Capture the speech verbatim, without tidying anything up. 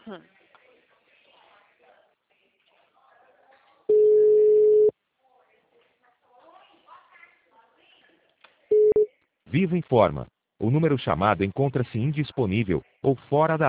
Hum. Vivo informa. O número chamado encontra-se indisponível ou fora da